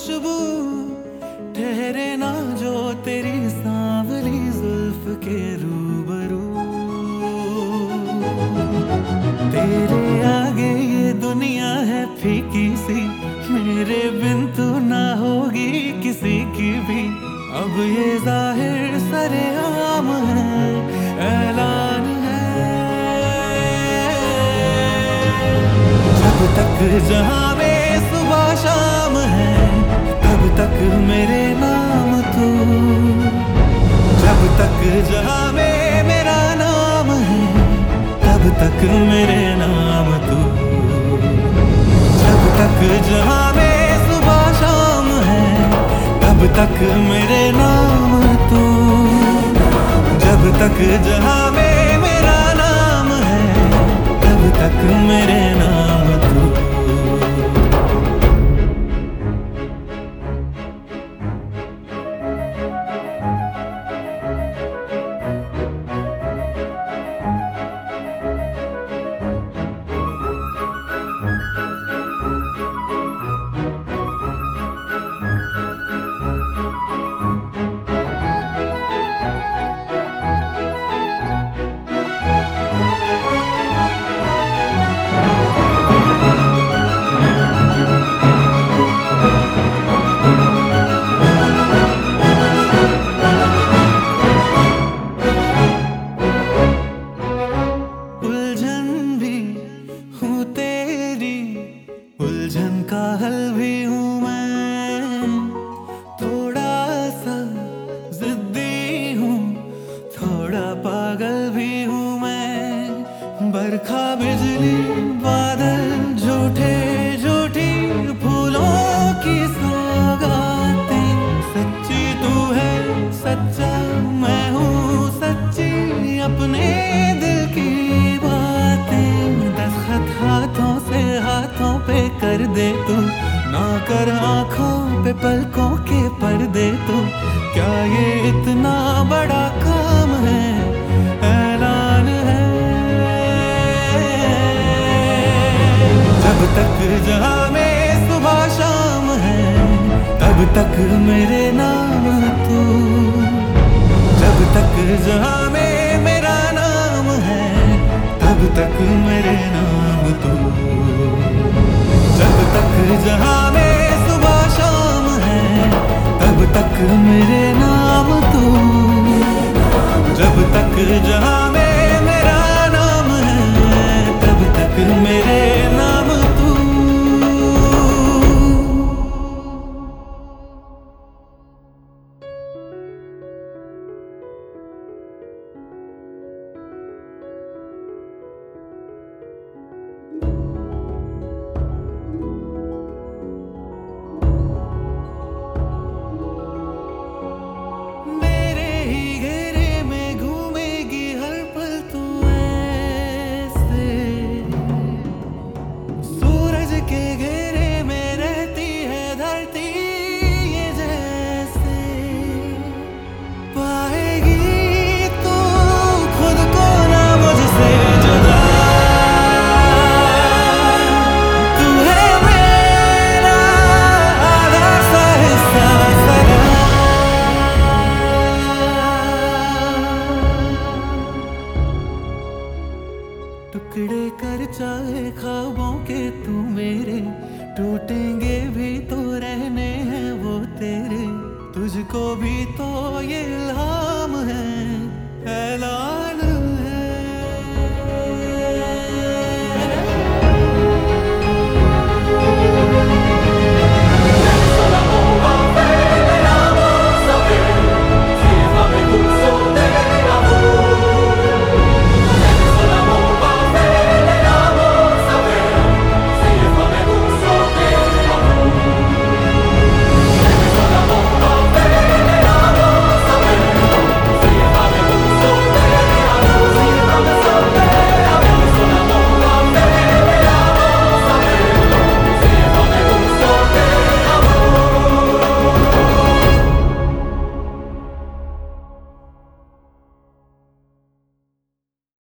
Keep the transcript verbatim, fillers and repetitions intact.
खुशबू ठहरे ना जो तेरी सांवली जुल्फ के रूबरू। तेरे आगे ये दुनिया है फीकी सी, मेरे बिन तू ना होगी किसी की भी। अब ये जाहिर सरेआम है, ऐलान है, जब तक जहां में सुबह शाम है तब तक मेरे नाम तू। जब तक जहां में मेरा नाम है तब तक मेरे नाम तू। जब तक जहां में सुबह शाम है तब तक मेरे नाम तू। जब तक जहां में मेरा नाम है तब तक मेरे नाम तू। उलझन का हल भी हूँ मैं, थोड़ा सा जिद्दी हूँ, थोड़ा पागल भी हूँ मैं। बरखा बिजली बादल झूठे झूठी फूलों की सौगातें, सच्ची तू है सच्चा मैं हूँ सच्ची अपने दिल की बातें। दस्तखत हाथों से हाथों पे कर दे तू, ना कर आंखों पे पलकों के पर्दे तू। क्या ये इतना बड़ा काम है, ऐलान है, जब तक जहां में सुबह शाम है तब तक मेरे नाम तू। जब तक जहां में मेरा नाम है तब तक मेरे नाम तू। जब तक जहां में सुबह शाम है तब तक मेरे नाम तू। जब तक जहां में मेरा नाम है तब तक मेरे नाम तू। टुकड़े कर चाहे ख्वाबों के तू मेरे, टूटेंगे भी तो रहने हैं वो तेरे। तुझको भी तो ये